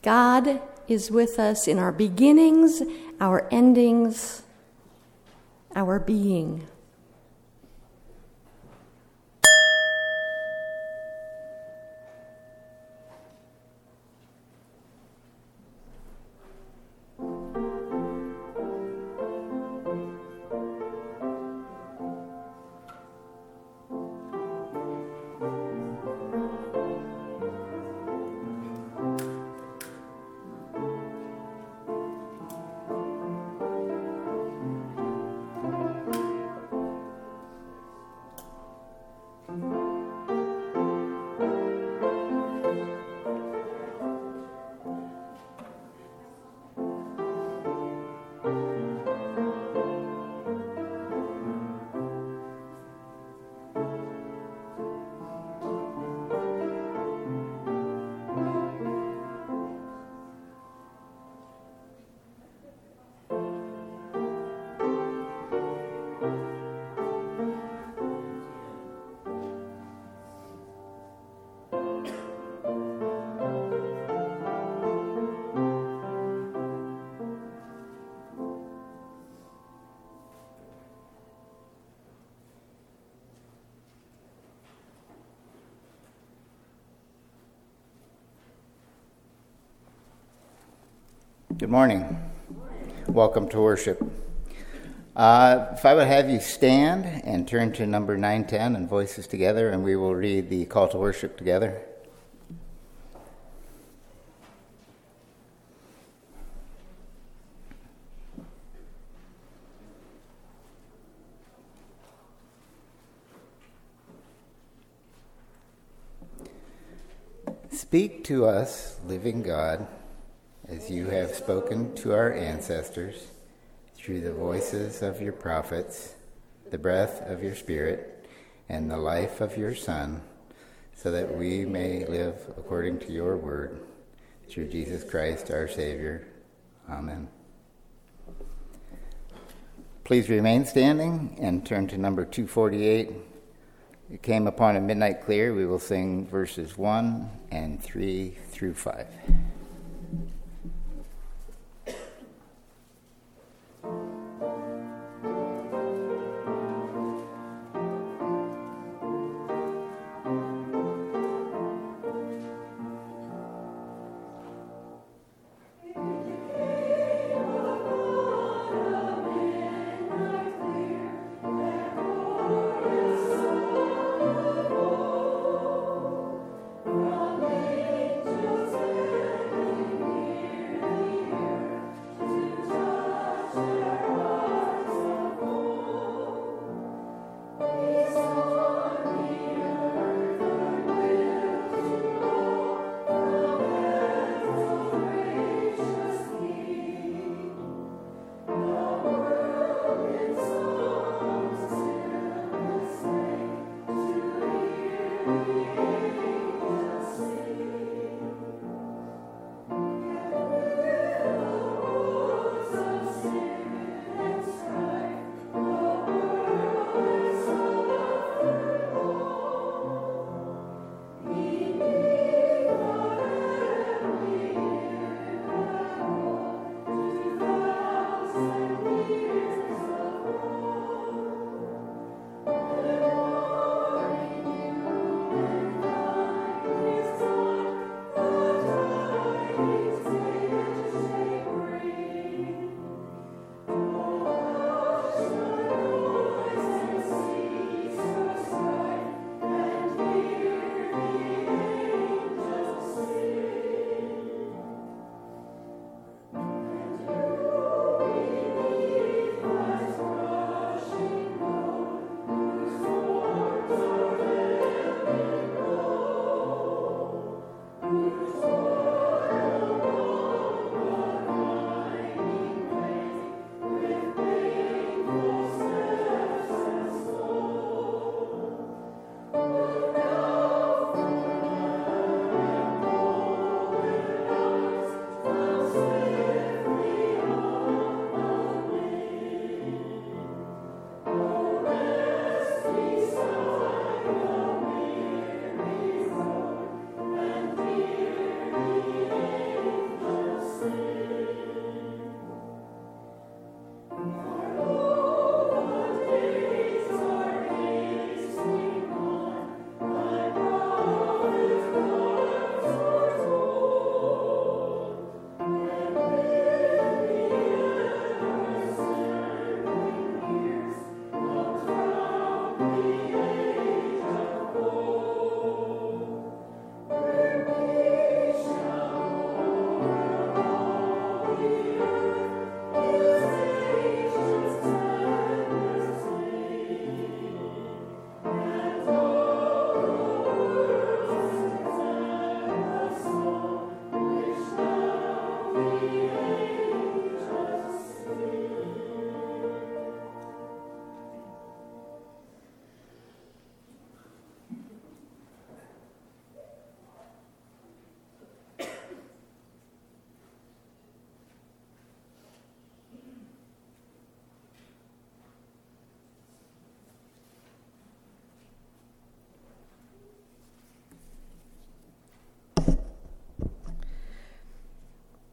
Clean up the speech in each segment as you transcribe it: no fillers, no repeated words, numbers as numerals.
God is with us in our beginnings, our endings, our being. Good morning. Welcome to worship. If I would have you stand and turn to number 910 and Voices Together, and we will read the call to worship together. Speak to us, living God, as you have spoken to our ancestors through the voices of your prophets, the breath of your Spirit, and the life of your Son, so that we may live according to your word, through Jesus Christ our Savior. Amen. Please remain standing and turn to number 248. It came upon a midnight clear. We will sing verses 1 and 3 through 5.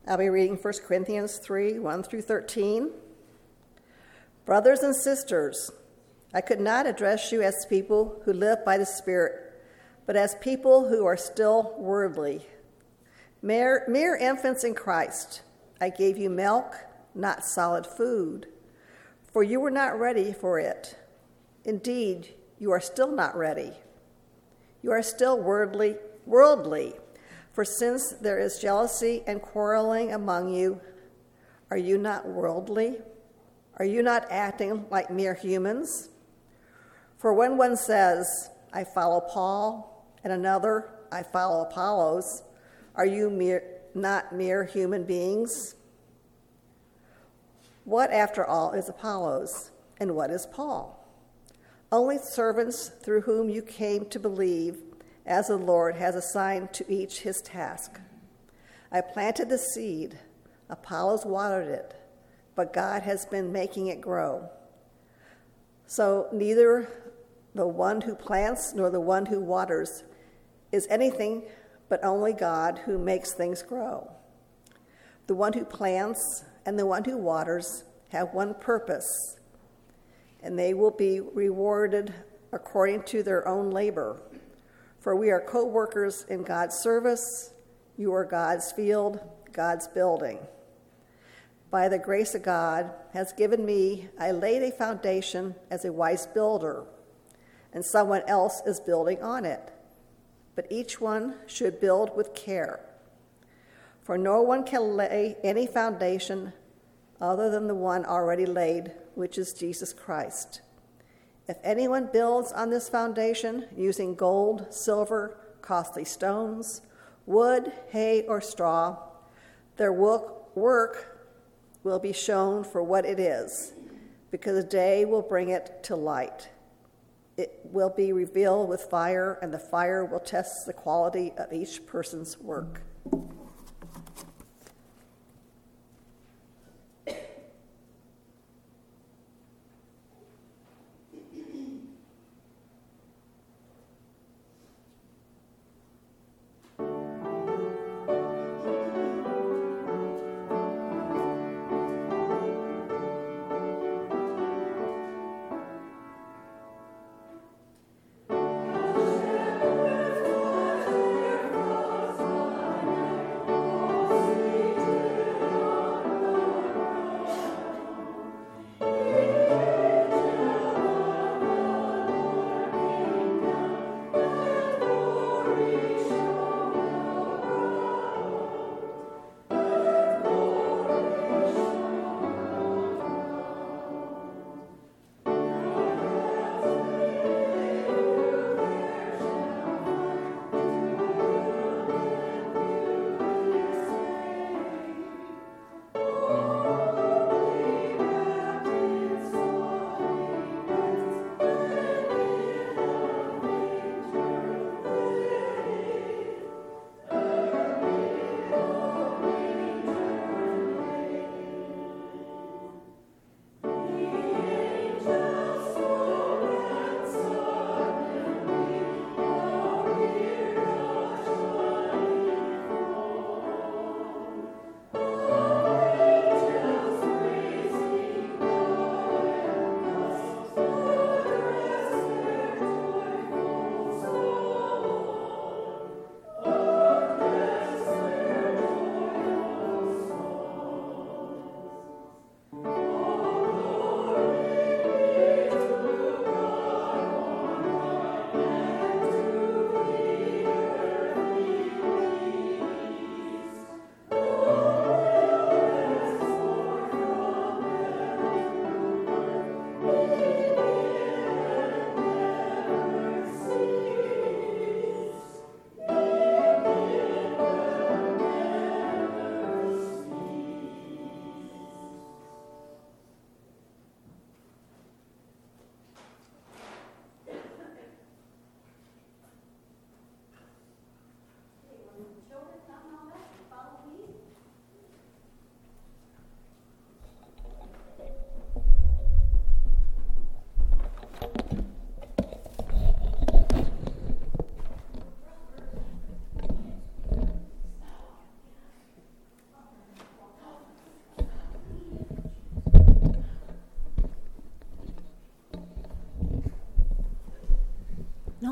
I'll be reading 1 Corinthians 3, 1 through 13. Brothers and sisters, I could not address you as people who live by the Spirit, but as people who are still worldly. Mere infants in Christ. I gave you milk, not solid food, for you were not ready for it. Indeed, you are still not ready. You are still worldly. For since there is jealousy and quarreling among you, are you not worldly? Are you not acting like mere humans? For when one says, I follow Paul, and another, I follow Apollos, are you not mere human beings? What, after all, is Apollos, and what is Paul? Only servants through whom you came to believe, as the Lord has assigned to each his task. I planted the seed, Apollos watered it, but God has been making it grow. So neither the one who plants nor the one who waters is anything but only God who makes things grow. The one who plants and the one who waters have one purpose, and they will be rewarded according to their own labor. For we are co-workers in God's service. You are God's field, God's building. By the grace of God has given me, I laid a foundation as a wise builder, and someone else is building on it. But each one should build with care. For no one can lay any foundation other than the one already laid, which is Jesus Christ. If anyone builds on this foundation using gold, silver, costly stones, wood, hay, or straw, their work will be shown for what it is, because the day will bring it to light. It will be revealed with fire, and the fire will test the quality of each person's work.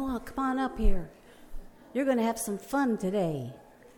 Noah, come on up here. You're going to have some fun today.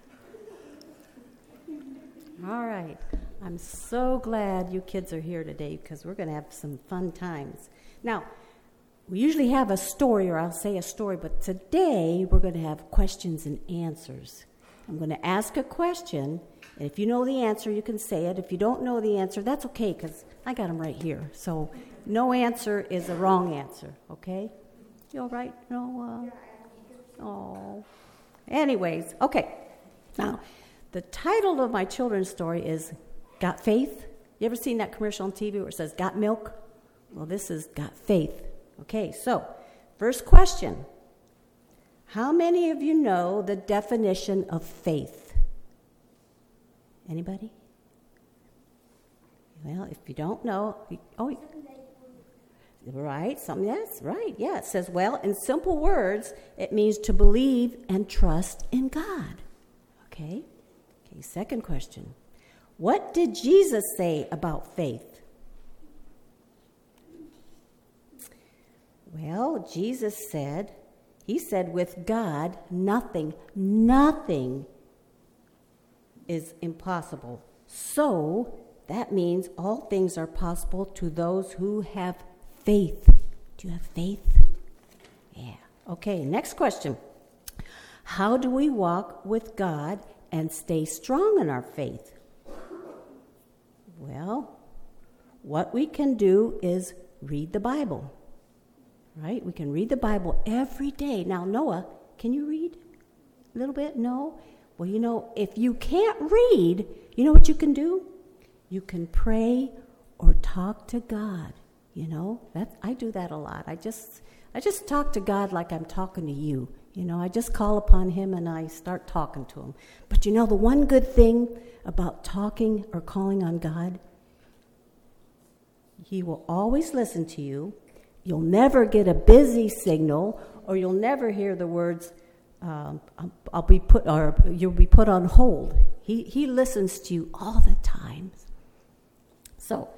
All right. I'm so glad you kids are here today because we're going to have some fun times. Now, we usually have a story, or I'll say a story, but today we're going to have questions and answers. I'm going to ask a question, and if you know the answer, you can say it. If you don't know the answer, that's okay because I got them right here. So no answer is a wrong answer, okay? You all right, Noah? Oh. Anyways, okay. Now, the title of my children's story is Got Faith? You ever seen that commercial on TV where it says, Got Milk? Well, this is Got Faith. Okay, so first question. How many of you know the definition of faith? Anybody? Well, if you don't know, right, that's right. Yeah, it says, well, in simple words, it means to believe and trust in God. Okay, second question. What did Jesus say about faith? Well, Jesus said, with God, nothing is impossible. So that means all things are possible to those who have faith. Do you have faith? Yeah. Okay, next question. How do we walk with God and stay strong in our faith? Well, what we can do is read the Bible. Right? We can read the Bible every day. Now, Noah, can you read a little bit? No? Well, if you can't read, you know what you can do? You can pray or talk to God. I do that a lot. I just talk to God like I'm talking to you. I just call upon him and I start talking to him. But the one good thing about talking or calling on God, he will always listen to you. You'll never get a busy signal, or you'll never hear the words, you'll be put on hold. He listens to you all the time. So,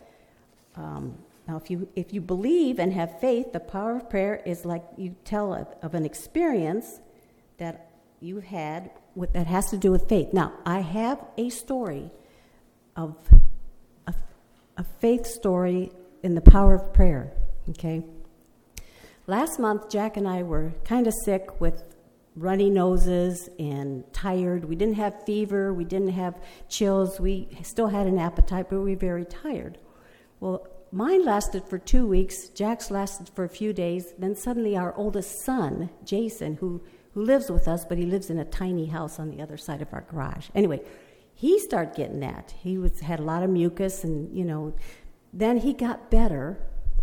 now if you believe and have faith, the power of prayer is like you tell of an experience that you've had that has to do with faith. Now, I have a story of a faith story in the power of prayer, okay? Last month, Jack and I were kind of sick with runny noses and tired. We didn't have fever. We didn't have chills. We still had an appetite, but we were very tired. Well, mine lasted for 2 weeks. Jack's lasted for a few days. Then suddenly our oldest son, Jason, who lives with us, but he lives in a tiny house on the other side of our garage. Anyway, he started getting that. He had a lot of mucus, and, then he got better.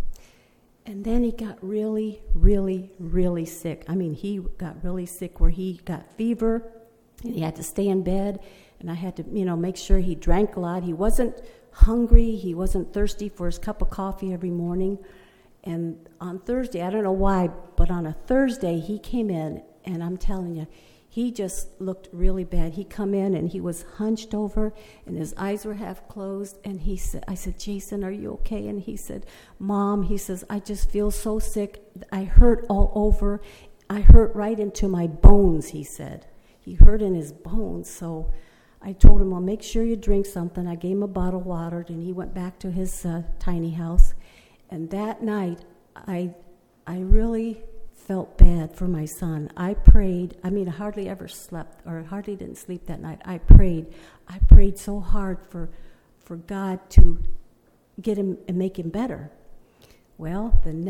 And then he got really, really, really sick. I mean, he got really sick where he got fever, and he had to stay in bed, and I had to, make sure he drank a lot. He wasn't hungry. He wasn't thirsty for his cup of coffee every morning. And on Thursday, I don't know why, but on a Thursday, he came in, and I'm telling you, he just looked really bad. He come in, and he was hunched over, and his eyes were half closed, and I said, Jason, are you okay? And he said, Mom, he says, I just feel so sick. I hurt all over. I hurt right into my bones, he said. He hurt in his bones. So I told him, well, make sure you drink something. I gave him a bottle of water, and he went back to his tiny house. And that night, I really felt bad for my son. I prayed. I hardly ever slept, or hardly didn't sleep that night. I prayed so hard for God to get him and make him better. Well, the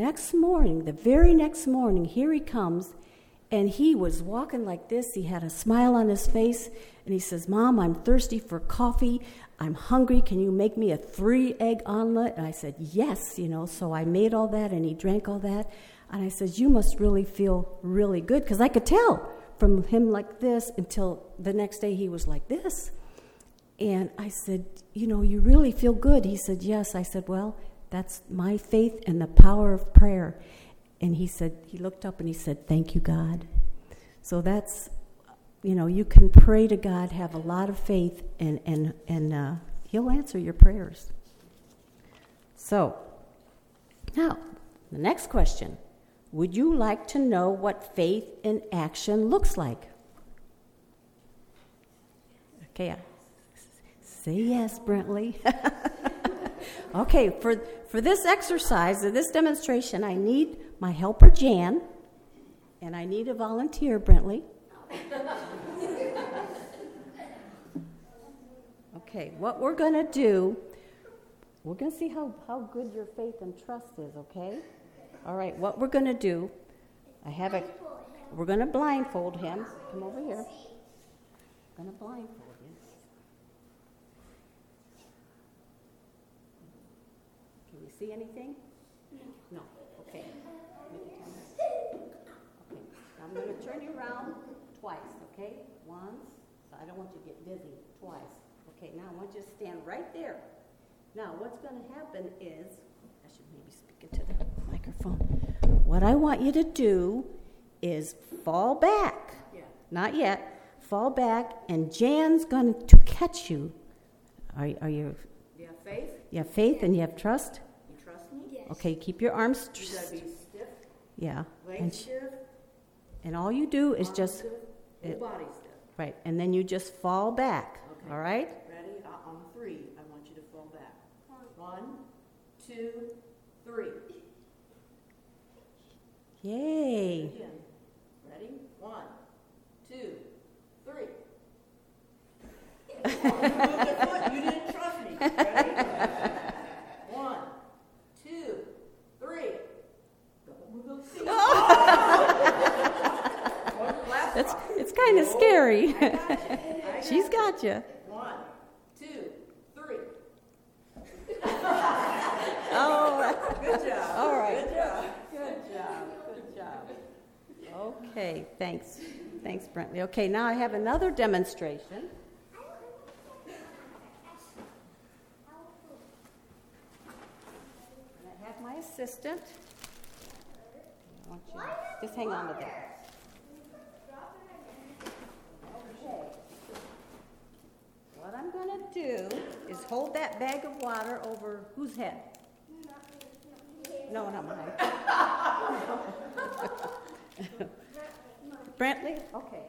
very next morning, here he comes, and he was walking like this. He had a smile on his face, and he says, Mom, I'm thirsty for coffee. I'm hungry. Can you make me a 3-egg omelet? And I said, yes, so I made all that, and he drank all that. And I said, you must really feel really good, because I could tell from him like this until the next day he was like this. And I said, you really feel good. He said, yes. I said, well, that's my faith and the power of prayer. And he looked up and he said, thank you, God. So that's, you can pray to God, have a lot of faith, and he'll answer your prayers. So, now, the next question. would you like to know what faith in action looks like? Okay, say yes, Brentley. Okay, for this exercise, this demonstration, I need my helper, Jan, and I need a volunteer, Brentley. Okay, what we're going to do, we're going to see how good your faith and trust is, okay? All right, what we're going to do, we're going to blindfold him. Come over here. I'm going to blindfold him. Can you see anything? No. Okay. Okay. Now I'm going to turn you around twice, okay? Once. So I don't want you to get dizzy. Twice. Okay, now I want you to stand right there. Now what's going to happen is, I should maybe speak into the microphone. What I want you to do is fall back. Yeah. Not yet. Fall back, and Jan's going to catch you. Are you? You have faith? You have faith and you have trust? You trust me? Yes. Okay, keep your arms You gotta be stiff. Yeah. Legs stiff. And all you do is just... Whole body stiff. Right, and then you just fall back. Okay. All right? Ready? On 3, I want you to fall back. 1, 2, 3. Yay. Again. Ready? 1, 2, 3. You didn't trust me. Ready? 1, 2, 3. It's kind of scary. She's got you. 1, 2, 3. Oh, Good job. all right. Good job. Good job. Good job. Okay, thanks. Thanks, Brentley. Okay, now I have another demonstration. And I have my assistant. I want you to just hang on to that. Okay. What I'm going to do is hold that bag of water over whose head? No, not mine. Brentley? Okay.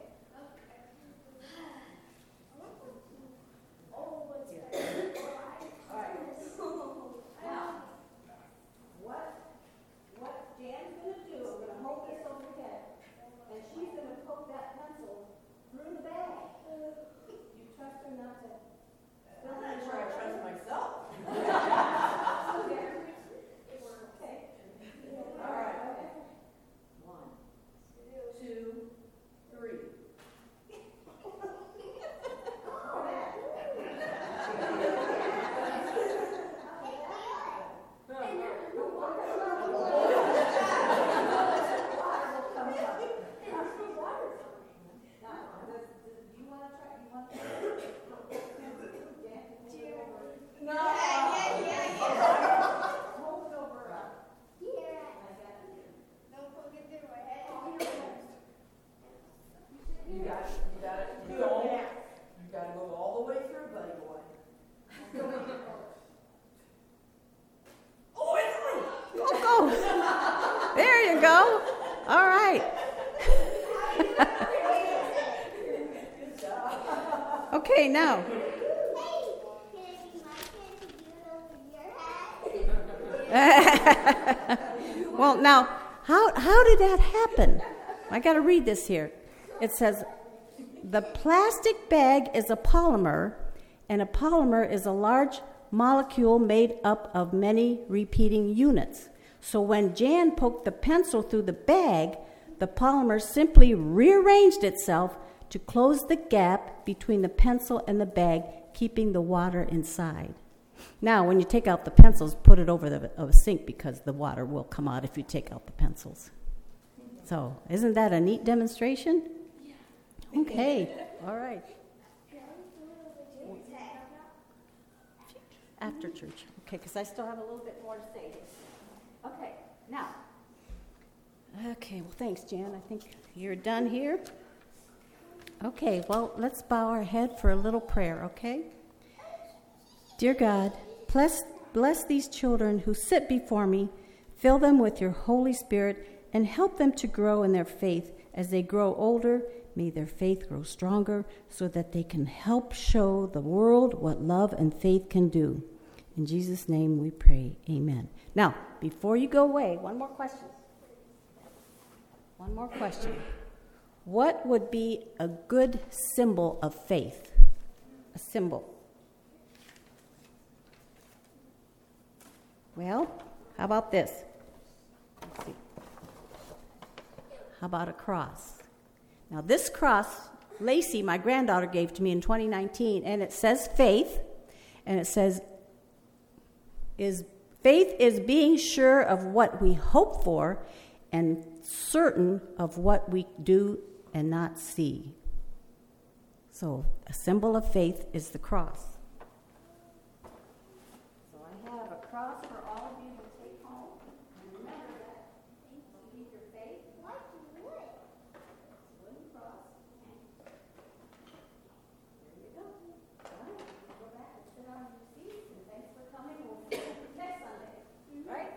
What Jan's going to do, I'm going to hold this over her head, and she's going to poke that pencil through the bag. You trust her not to? I'm not sure I trust myself. Okay. All right. 1, 2, 3. You got to go all the way through, buddy boy. All the way through. Oh, there you go. All right. Okay, now. Well, now, how did that happen? I got to read this here. It says, the plastic bag is a polymer, and a polymer is a large molecule made up of many repeating units. So when Jan poked the pencil through the bag, the polymer simply rearranged itself to close the gap between the pencil and the bag, keeping the water inside. Now, when you take out the pencils, put it over the sink because the water will come out if you take out the pencils. So, isn't that a neat demonstration? Okay, all right. After church, okay, because I still have a little bit more to say. Okay, now. Okay, well, thanks, Jan. I think you're done here. Okay, well, let's bow our head for a little prayer, okay? Dear God, bless these children who sit before me. Fill them with your Holy Spirit and help them to grow in their faith. As they grow older, may their faith grow stronger so that they can help show the world what love and faith can do. In Jesus' name we pray, amen. Now, before you go away, one more question. One more question. What would be a good symbol of faith? A symbol. Well, how about this? Let's see. How about a cross? Now, this cross, Lacey, my granddaughter, gave to me in 2019, and it says faith, and it says, faith is being sure of what we hope for and certain of what we do and not see. So, a symbol of faith is the cross. So I have a cross for all of you to take home. And remember that. Believe your faith. What? Wooden cross. There you go. All right. Go back and sit on your seats. And thanks for coming. We'll see you next Sunday. Right?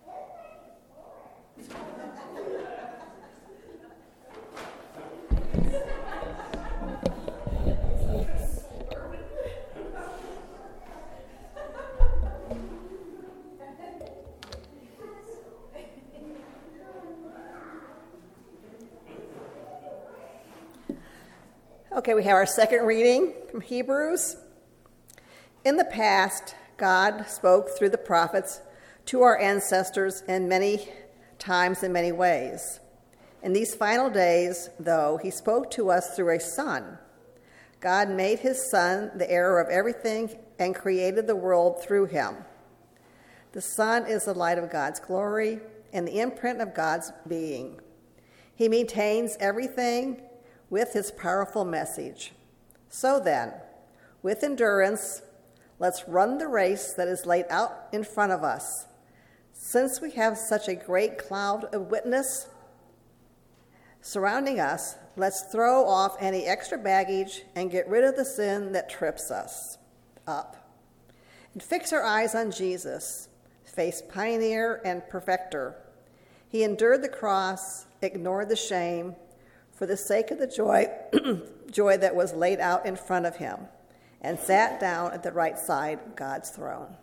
Okay, we have our second reading from Hebrews. In the past, God spoke through the prophets to our ancestors in many times in many ways. In these final days, though, he spoke to us through a Son. God made his Son the heir of everything and created the world through him. The Son is the light of God's glory and the imprint of God's being. He maintains everything with his powerful message. So then, with endurance, let's run the race that is laid out in front of us. Since we have such a great cloud of witness surrounding us, let's throw off any extra baggage and get rid of the sin that trips us up. And fix our eyes on Jesus, faith's pioneer and perfecter. He endured the cross, ignored the shame, for the sake of the joy that was laid out in front of him, and sat down at the right side of God's throne.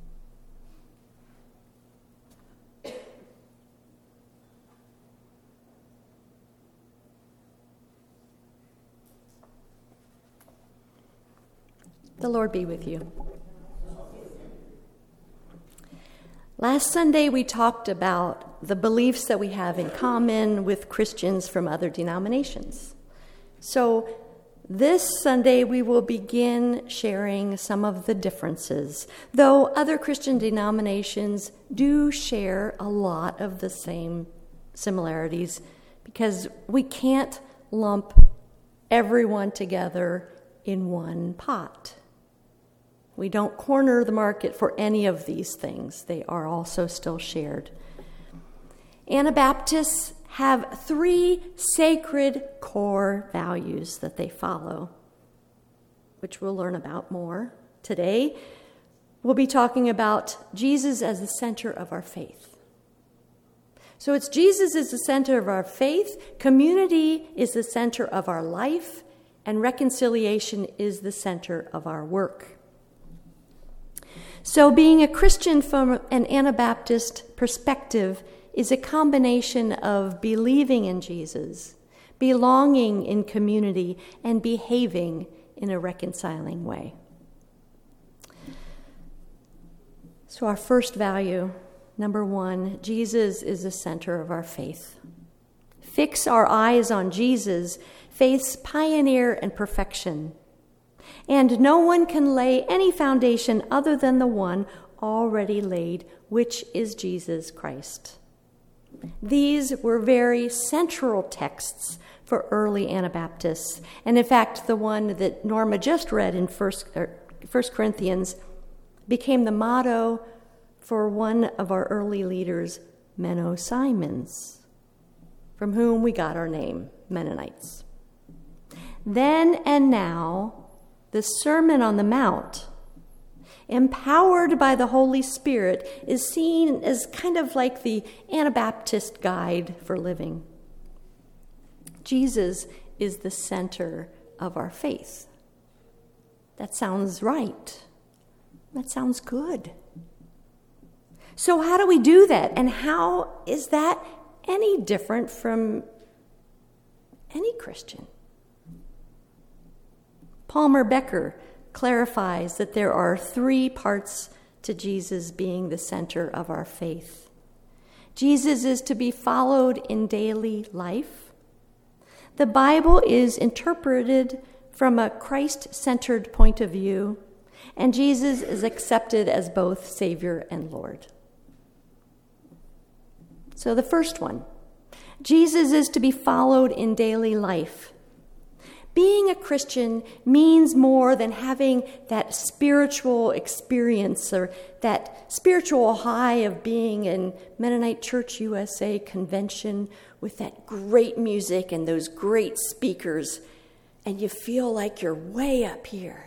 The Lord be with you. Last Sunday, we talked about the beliefs that we have in common with Christians from other denominations. So this Sunday, we will begin sharing some of the differences, though other Christian denominations do share a lot of the same similarities, because we can't lump everyone together in one pot. We don't corner the market for any of these things. They are also still shared. Anabaptists have 3 sacred core values that they follow, which we'll learn about more today. We'll be talking about Jesus as the center of our faith. So it's Jesus is the center of our faith, community is the center of our life, and reconciliation is the center of our work. So being a Christian from an Anabaptist perspective is a combination of believing in Jesus, belonging in community, and behaving in a reconciling way. So our first value, number 1, Jesus is the center of our faith. Fix our eyes on Jesus, faith's pioneer and perfection. And no one can lay any foundation other than the one already laid, which is Jesus Christ. These were very central texts for early Anabaptists. And in fact, the one that Norma just read in 1 Corinthians became the motto for one of our early leaders, Menno Simons, from whom we got our name, Mennonites. Then and now, the Sermon on the Mount empowered by the Holy Spirit, is seen as kind of like the Anabaptist guide for living. Jesus is the center of our faith. That sounds right. That sounds good. So how do we do that? And how is that any different from any Christian? Palmer Becker clarifies that there are 3 parts to Jesus being the center of our faith. Jesus is to be followed in daily life. The Bible is interpreted from a Christ-centered point of view, and Jesus is accepted as both Savior and Lord. So the first one, Jesus is to be followed in daily life. Being a Christian means more than having that spiritual experience or that spiritual high of being in Mennonite Church USA convention with that great music and those great speakers, and you feel like you're way up here.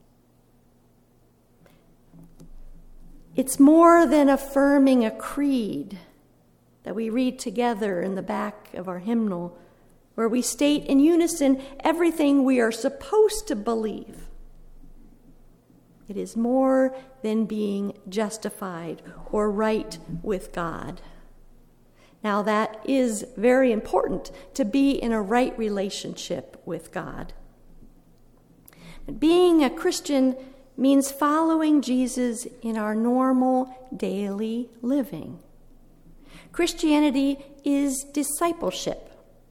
It's more than affirming a creed that we read together in the back of our hymnal, where we state in unison everything we are supposed to believe. It is more than being justified or right with God. Now, that is very important, to be in a right relationship with God. But being a Christian means following Jesus in our normal daily living. Christianity is discipleship.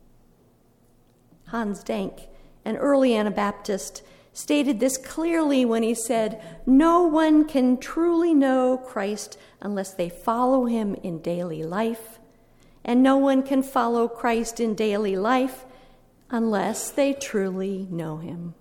Hans Dank, an early Anabaptist, stated this clearly when he said, "No one can truly know Christ unless they follow him in daily life, and no one can follow Christ in daily life unless they truly know him."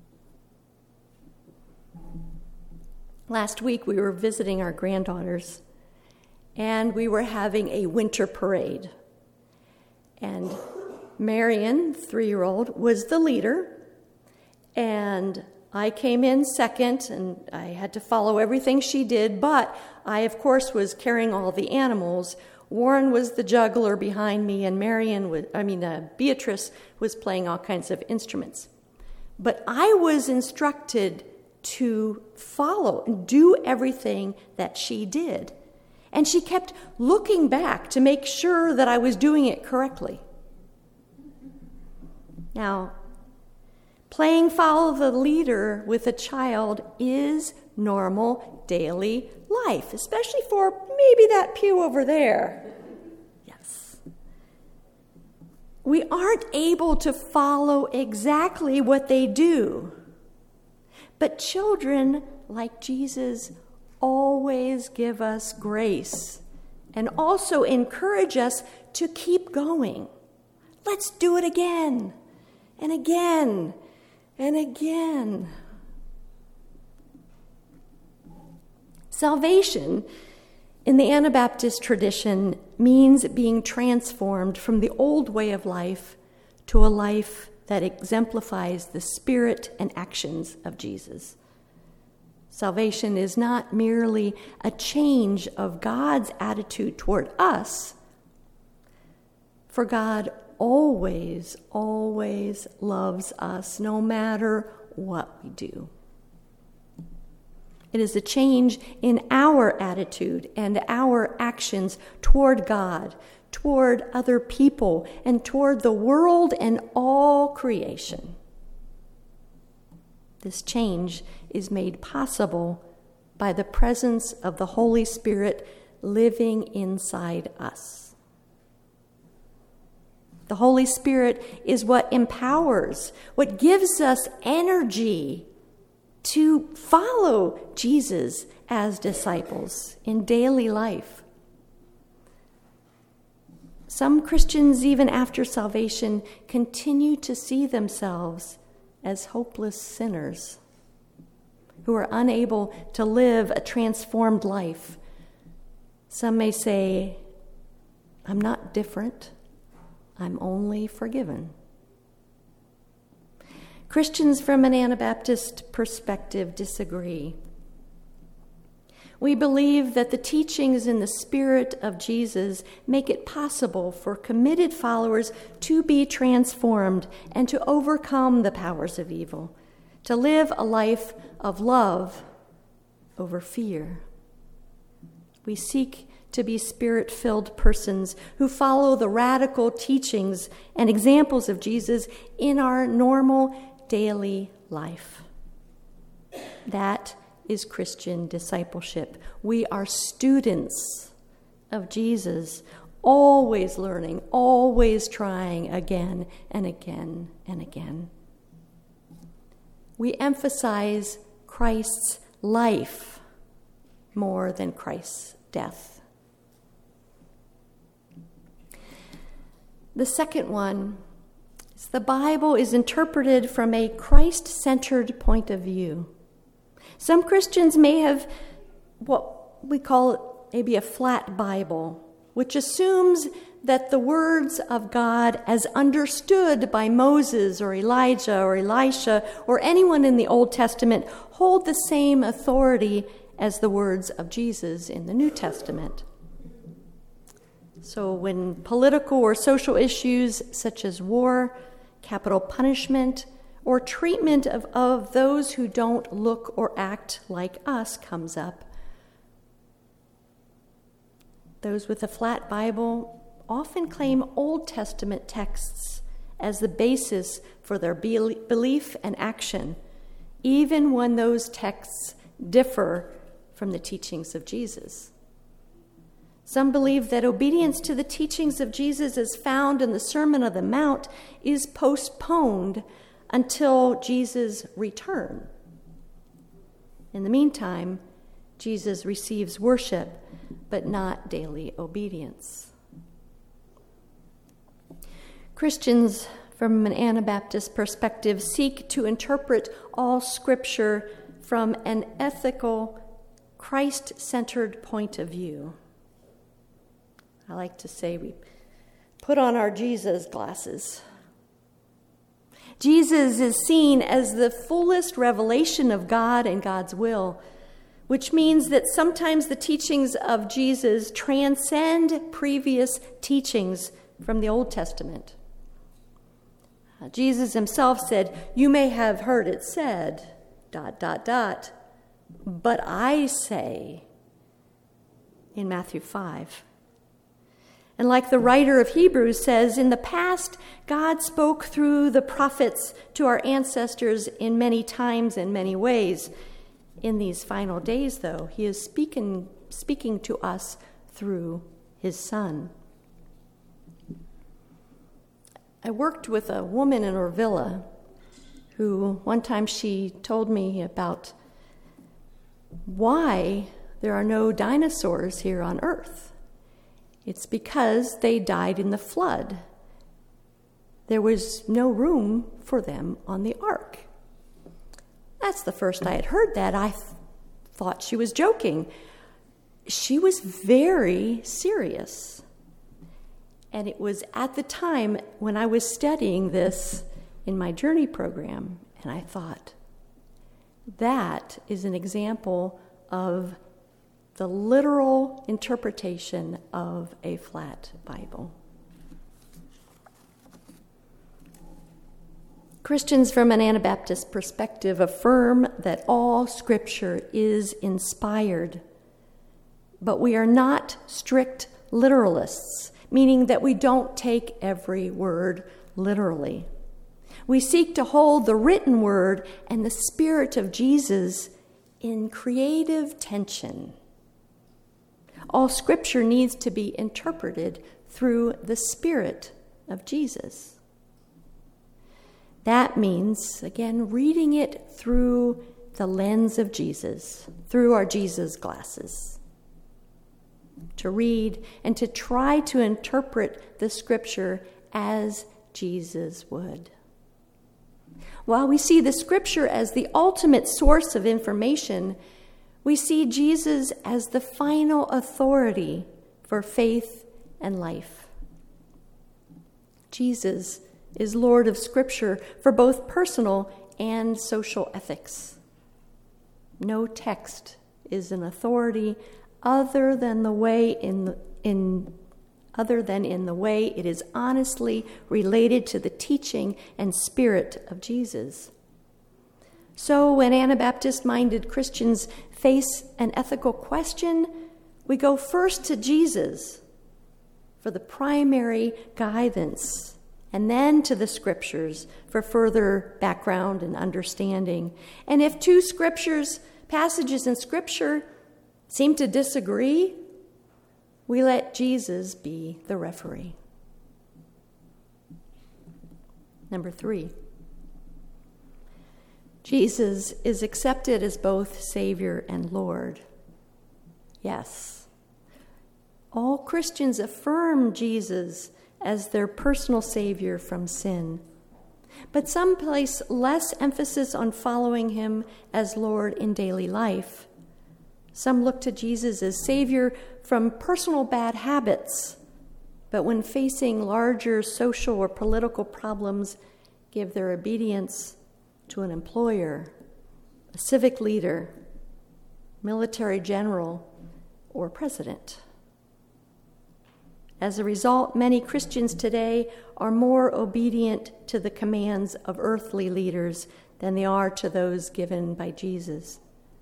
Last week we were visiting our granddaughters, and we were having a winter parade. And Marion, 3-year-old, was the leader, and I came in second, and I had to follow everything she did, but I, of course, was carrying all the animals. Warren was the juggler behind me, and Beatrice was playing all kinds of instruments. But I was instructed to follow and do everything that she did. And she kept looking back to make sure that I was doing it correctly. Now, playing follow the leader with a child is normal daily life, especially for maybe that pew over there. Yes. We aren't able to follow exactly what they do, but children, like Jesus, always give us grace and also encourage us to keep going. Let's do it again. And again, and again. Salvation in the Anabaptist tradition means being transformed from the old way of life to a life that exemplifies the spirit and actions of Jesus. Salvation is not merely a change of God's attitude toward us, for God always, always loves us, no matter what we do. It is a change in our attitude and our actions toward God, toward other people, and toward the world and all creation. This change is made possible by the presence of the Holy Spirit living inside us. The Holy Spirit is what empowers, what gives us energy to follow Jesus as disciples in daily life. Some Christians, even after salvation, continue to see themselves as hopeless sinners who are unable to live a transformed life. Some may say, "I'm not different. I'm only forgiven." Christians from an Anabaptist perspective disagree. We believe that the teachings in the Spirit of Jesus make it possible for committed followers to be transformed and to overcome the powers of evil, to live a life of love over fear. We seek to be Spirit-filled persons who follow the radical teachings and examples of Jesus in our normal daily life. That is Christian discipleship. We are students of Jesus, always learning, always trying again and again and again. We emphasize Christ's life more than Christ's death. The second one is the Bible is interpreted from a Christ-centered point of view. Some Christians may have what we call maybe a flat Bible, which assumes that the words of God as understood by Moses or Elijah or Elisha or anyone in the Old Testament hold the same authority as the words of Jesus in the New Testament. So when political or social issues such as war, capital punishment, or treatment of those who don't look or act like us comes up, those with a flat Bible often claim Old Testament texts as the basis for their belief and action, even when those texts differ from the teachings of Jesus. Some believe that obedience to the teachings of Jesus as found in the Sermon on the Mount is postponed until Jesus' return. In the meantime, Jesus receives worship, but not daily obedience. Christians, from an Anabaptist perspective, seek to interpret all Scripture from an ethical, Christ-centered point of view. I like to say we put on our Jesus glasses. Jesus is seen as the fullest revelation of God and God's will, which means that sometimes the teachings of Jesus transcend previous teachings from the Old Testament. Jesus himself said, "You may have heard it said, ... but I say," in Matthew 5. And like the writer of Hebrews says, in the past, God spoke through the prophets to our ancestors in many times and many ways. In these final days, though, he is speaking to us through his Son. I worked with a woman in Orvilla who one time she told me about why there are no dinosaurs here on Earth. It's because they died in the flood. There was no room for them on the ark. That's the first I had heard that. I thought she was joking. She was very serious. And it was at the time when I was studying this in my Journey program, and I thought, that is an example of the literal interpretation of a flat Bible. Christians from an Anabaptist perspective affirm that all Scripture is inspired, but we are not strict literalists, meaning that we don't take every word literally. We seek to hold the written word and the Spirit of Jesus in creative tension. All Scripture needs to be interpreted through the Spirit of Jesus. That means, again, reading it through the lens of Jesus, through our Jesus glasses. To read and to try to interpret the Scripture as Jesus would. While we see the Scripture as the ultimate source of information, we see Jesus as the final authority for faith and life. Jesus is Lord of Scripture for both personal and social ethics. No text is an authority other than the way in the way it is honestly related to the teaching and spirit of Jesus. So when Anabaptist-minded Christians face an ethical question, we go first to Jesus for the primary guidance, and then to the scriptures for further background and understanding. And if two passages in scripture seem to disagree, we let Jesus be the referee. Number 3, Jesus is accepted as both Savior and Lord. Yes, all Christians affirm Jesus as their personal Savior from sin, but some place less emphasis on following him as Lord in daily life. Some look to Jesus as Savior from personal bad habits, but when facing larger social or political problems, give their obedience to an employer, a civic leader, military general, or president. As a result, many Christians today are more obedient to the commands of earthly leaders than they are to those given by Jesus.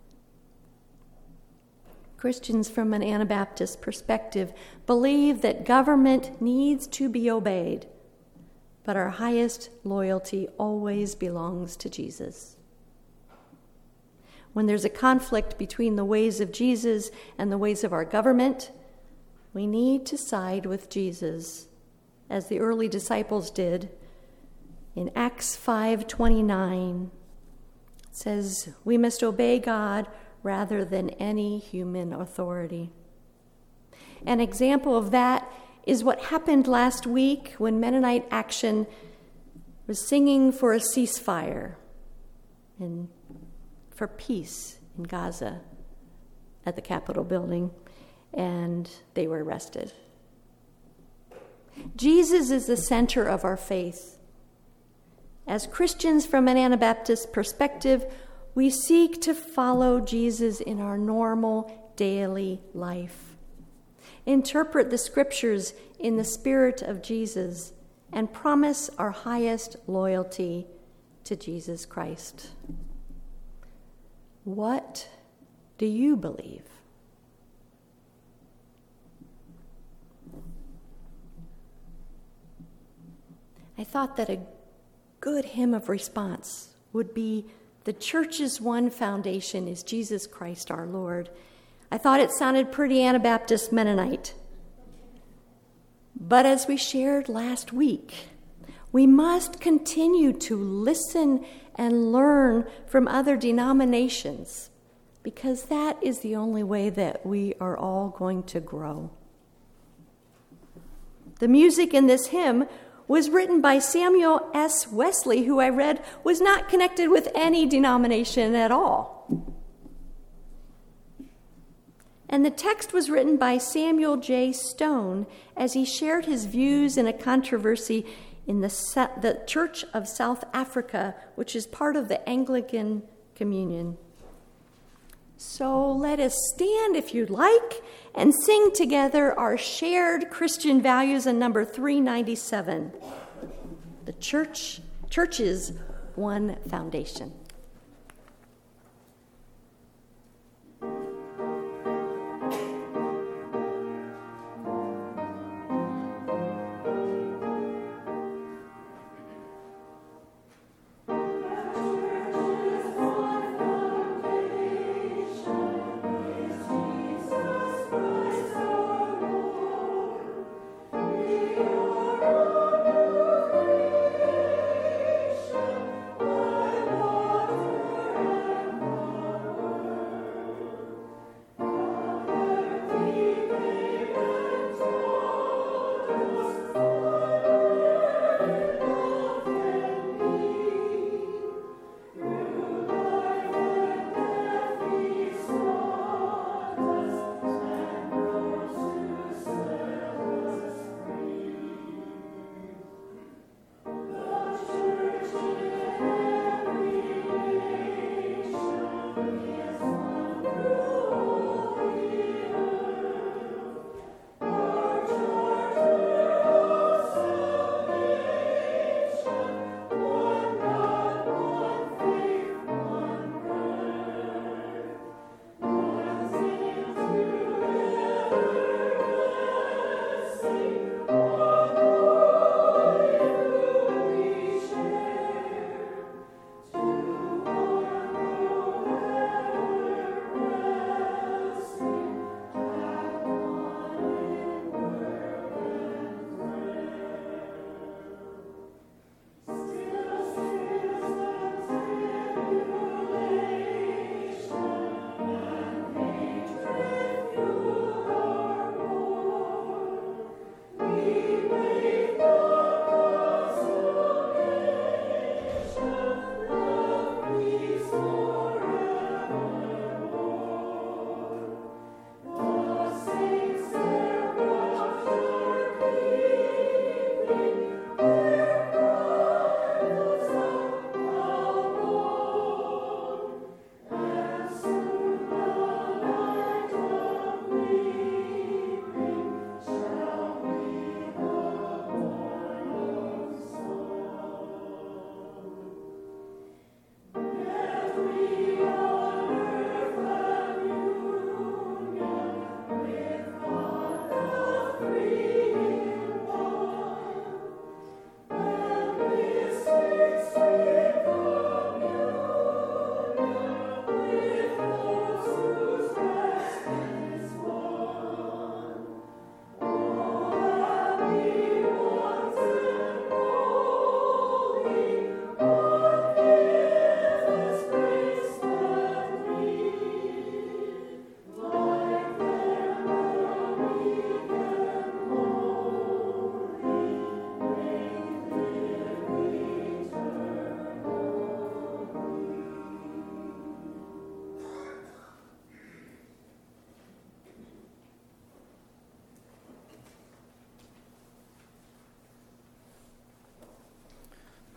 Christians from an Anabaptist perspective believe that government needs to be obeyed, but our highest loyalty always belongs to Jesus. When there's a conflict between the ways of Jesus and the ways of our government, we need to side with Jesus, as the early disciples did. In Acts 5:29, it says, we must obey God rather than any human authority. An example of that is what happened last week when Mennonite Action was singing for a ceasefire and for peace in Gaza at the Capitol building, and they were arrested. Jesus is the center of our faith. As Christians from an Anabaptist perspective, we seek to follow Jesus in our normal daily life, interpret the scriptures in the spirit of Jesus, and promise our highest loyalty to Jesus Christ. What do you believe? I thought that a good hymn of response would be, "The church's one foundation is Jesus Christ our Lord." I thought it sounded pretty Anabaptist Mennonite. But as we shared last week, we must continue to listen and learn from other denominations, because that is the only way that we are all going to grow. The music in this hymn was written by Samuel S. Wesley, who I read was not connected with any denomination at all. And the text was written by Samuel J. Stone as he shared his views in a controversy in the Church of South Africa, which is part of the Anglican Communion. So let us stand, if you'd like, and sing together our shared Christian values in number 397, the church's one foundation. War.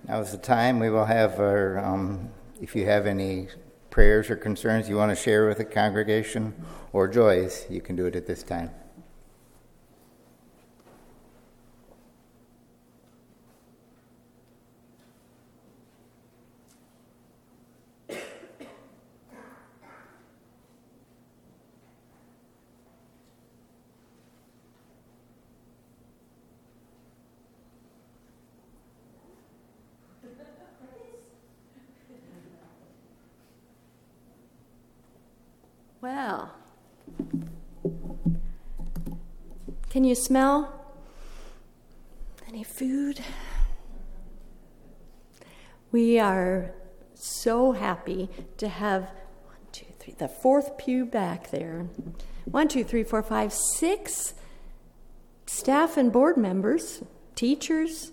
Now is the time. We will have our, if you have any prayers or concerns you want to share with the congregation or joys, you can do it at this time. Well, can you smell any food? We are so happy to have the fourth pew back there. 1, 2, 3, 4, 5, 6 staff and board members, teachers,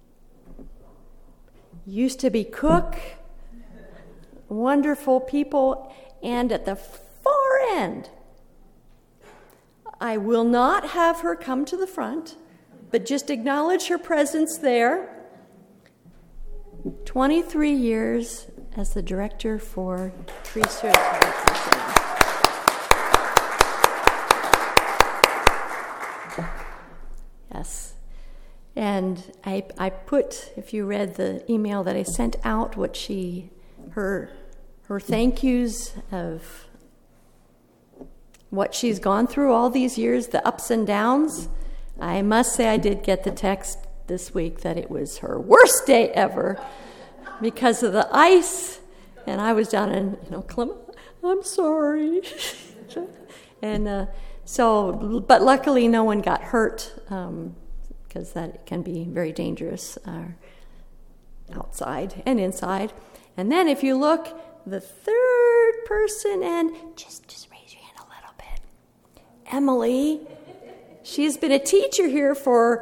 used to be cook, wonderful people, and at the far end, I will not have her come to the front, but just acknowledge her presence there. 23 years as the director for Tree Service. Yes. And I put, if you read the email that I sent out, her thank yous of what she's gone through all these years, the ups and downs. I must say I did get the text this week that it was her worst day ever because of the ice. And I was down in, Clement, I'm sorry. And but luckily no one got hurt because that can be very dangerous outside and inside. And then if you look, the third person, and just raise your hand a little bit. Emily, she's been a teacher here for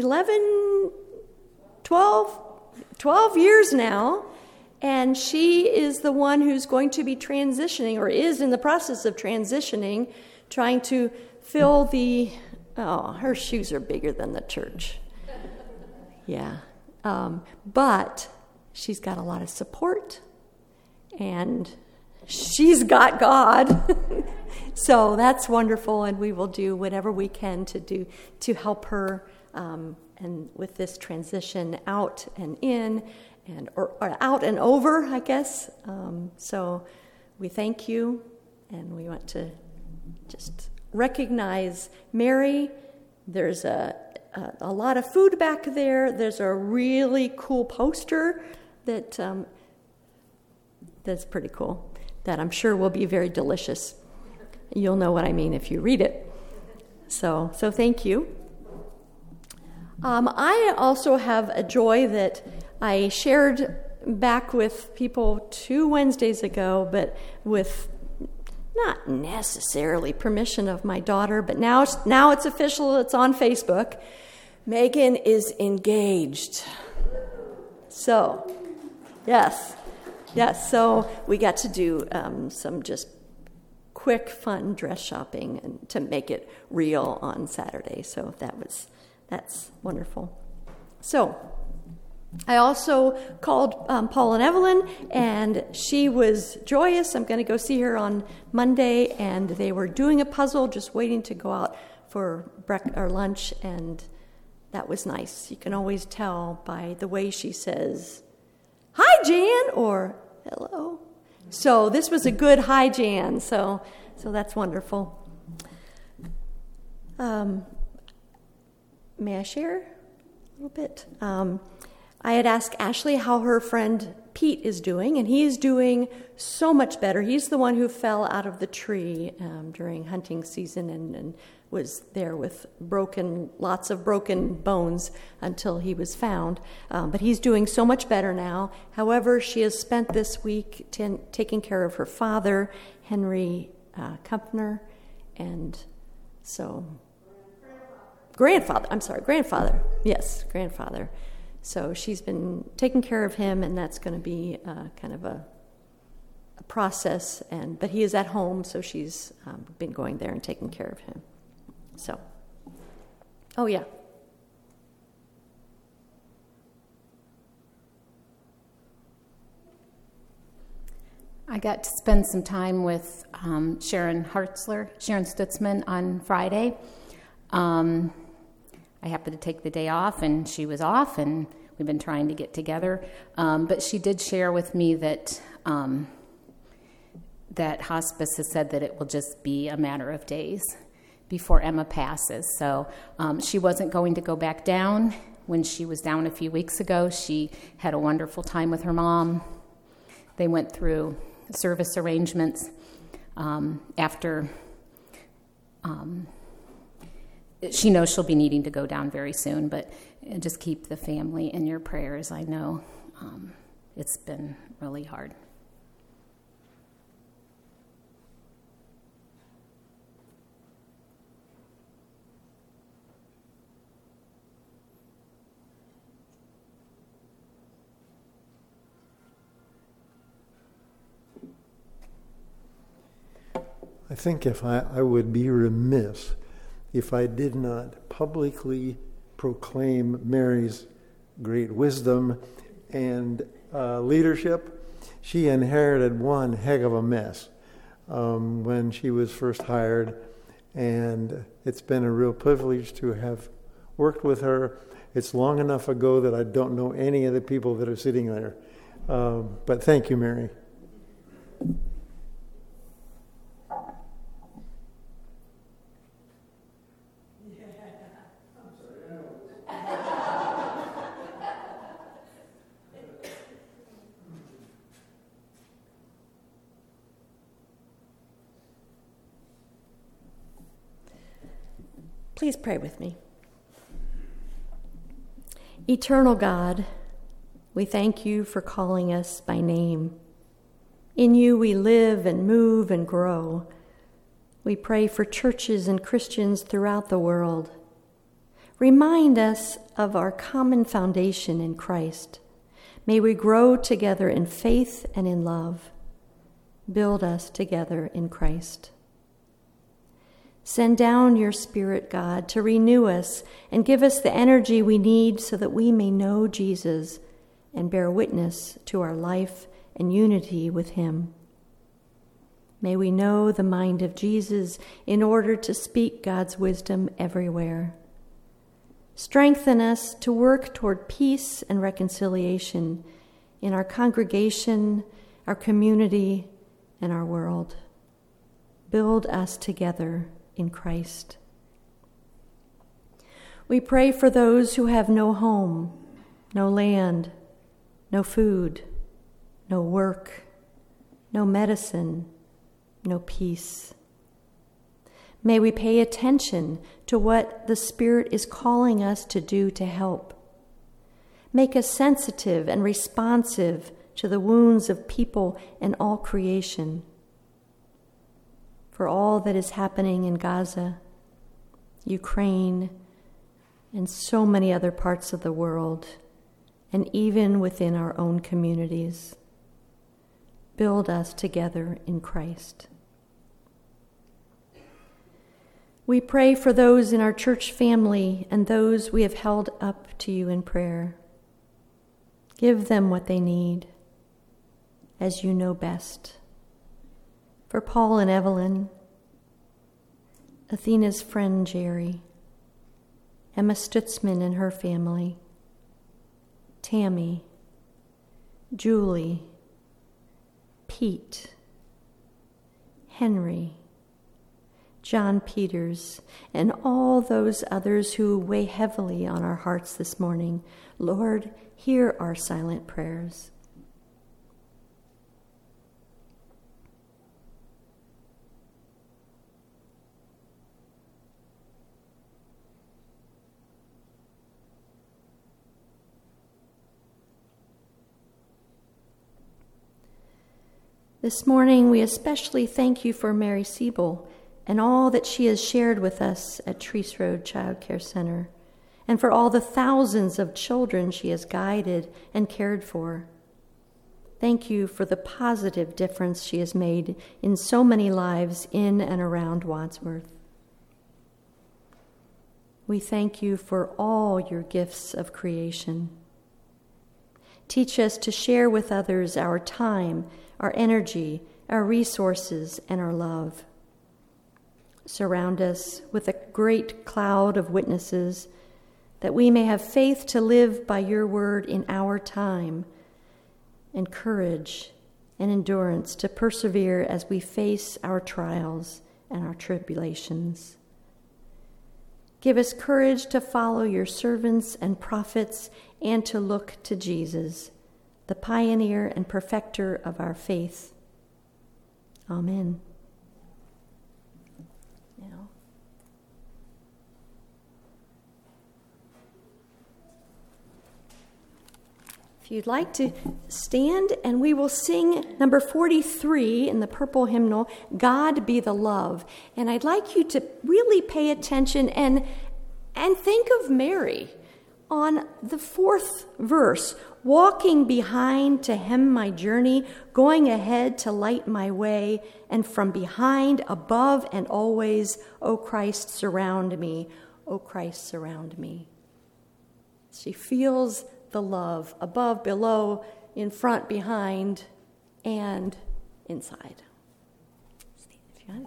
12 years now, and she is the one who's going to be transitioning, or is in the process of transitioning, trying to fill her shoes are bigger than the church. Yeah. But she's got a lot of support, and she's got God. So that's wonderful, and we will do whatever we can to help her and with this transition out and in, or out and over, I guess. So we thank you, and we want to just recognize Mary. There's a lot of food back there. There's a really cool poster that's pretty cool, that I'm sure will be very delicious. You'll know what I mean if you read it. So thank you. I also have a joy that I shared back with people 2 Wednesdays ago, but with not necessarily permission of my daughter, but now it's official, it's on Facebook. Megan is engaged. So, yes, so we got to do some just quick, fun dress shopping and to make it real on Saturday. So that's wonderful. So I also called Paul and Evelyn, and she was joyous. I'm going to go see her on Monday, and they were doing a puzzle, just waiting to go out for lunch, and that was nice. You can always tell by the way she says, "Hi, Jan," or "Hello." So this was a good "Hi, Jan." So that's wonderful. May I share a little bit? I had asked Ashley how her friend Pete is doing, and he is doing so much better. He's the one who fell out of the tree during hunting season and was there with lots of broken bones until he was found. But he's doing so much better now. However, she has spent this week taking care of her father, Henry Kumpner, and so... Grandfather. Yes, grandfather. So she's been taking care of him, and that's going to be kind of a process. But he is at home, so she's been going there and taking care of him. So, oh yeah. I got to spend some time with Sharon Stutzman on Friday. I happened to take the day off, and she was off, and we've been trying to get together. But she did share with me that that hospice has said that it will just be a matter of days before Emma passes. So she wasn't going to go back down. When she was down a few weeks ago, she had a wonderful time with her mom. They went through service arrangements after she knows she'll be needing to go down very soon, but just keep the family in your prayers. I know it's been really hard. I think if I would be remiss if I did not publicly proclaim Mary's great wisdom and leadership. She inherited one heck of a mess when she was first hired, and it's been a real privilege to have worked with her. It's long enough ago that I don't know any of the people that are sitting there. But thank you, Mary. Please pray with me. Eternal God, we thank you for calling us by name. In you we live and move and grow. We pray for churches and Christians throughout the world. Remind us of our common foundation in Christ. May we grow together in faith and in love. Build us together in Christ. Send down your Spirit, God, to renew us and give us the energy we need so that we may know Jesus and bear witness to our life and unity with him. May we know the mind of Jesus in order to speak God's wisdom everywhere. Strengthen us to work toward peace and reconciliation in our congregation, our community, and our world. Build us together in Christ. We pray for those who have no home, no land, no food, no work, no medicine, no peace. May we pay attention to what the Spirit is calling us to do to help. Make us sensitive and responsive to the wounds of people and all creation. For all that is happening in Gaza, Ukraine, and so many other parts of the world, and even within our own communities. Build us together in Christ. We pray for those in our church family and those we have held up to you in prayer. Give them what they need, as you know best. For Paul and Evelyn, Athena's friend Jerry, Emma Stutzman and her family, Tammy, Julie, Pete, Henry, John Peters, and all those others who weigh heavily on our hearts this morning. Lord, hear our silent prayers. This morning, we especially thank you for Mary Siebel and all that she has shared with us at Treese Road Child Care Center, and for all the thousands of children she has guided and cared for. Thank you for the positive difference she has made in so many lives in and around Wadsworth. We thank you for all your gifts of creation. Teach us to share with others our time, our energy, our resources, and our love. Surround us with a great cloud of witnesses, that we may have faith to live by your word in our time, and courage and endurance to persevere as we face our trials and our tribulations. Give us courage to follow your servants and prophets and to look to Jesus, the pioneer and perfecter of our faith. Amen. Now, if you'd like to stand, and we will sing number 43 in the purple hymnal, God Be the Love. And I'd like you to really pay attention and think of Mary on the 4th verse, walking behind to hem my journey, going ahead to light my way, and from behind, above, and always, O Christ, surround me, O Christ, surround me. She feels the love above, below, in front, behind, and inside. Steve, if you like.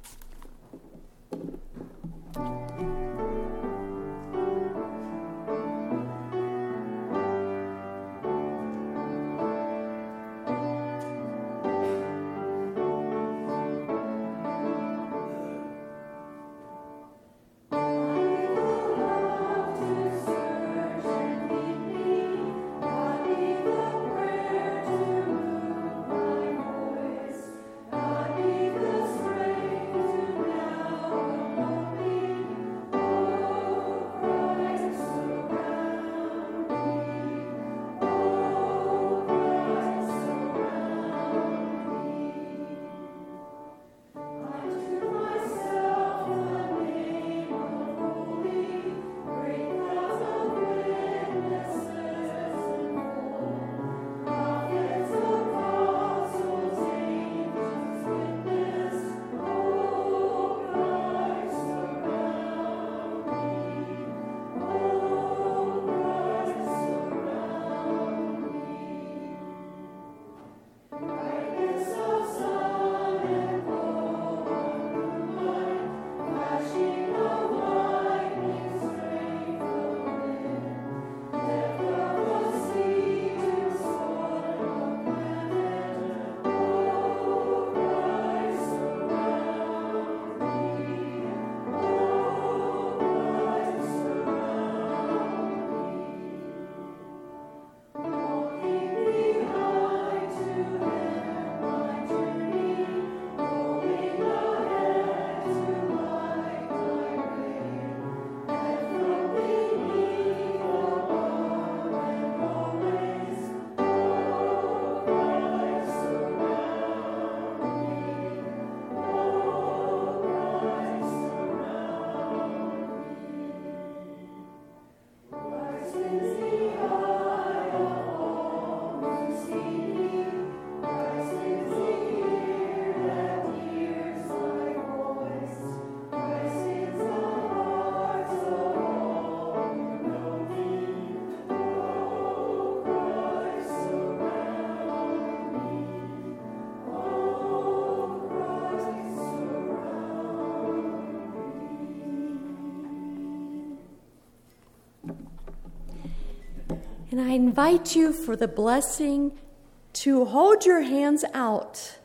And I invite you for the blessing to hold your hands out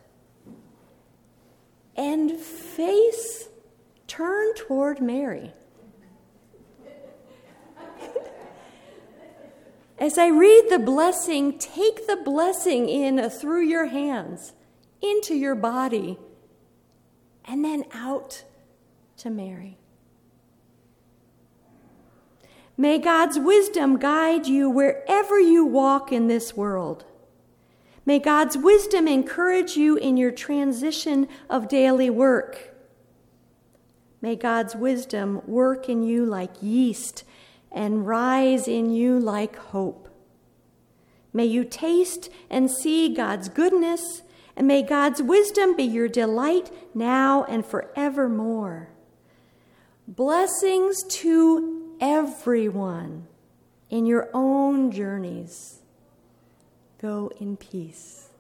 and turn toward Mary. As I read the blessing, take the blessing in through your hands, into your body, and then out to Mary. May God's wisdom guide you wherever you walk in this world. May God's wisdom encourage you in your transition of daily work. May God's wisdom work in you like yeast and rise in you like hope. May you taste and see God's goodness, and may God's wisdom be your delight now and forevermore. Blessings to everyone in your own journeys. Go in peace.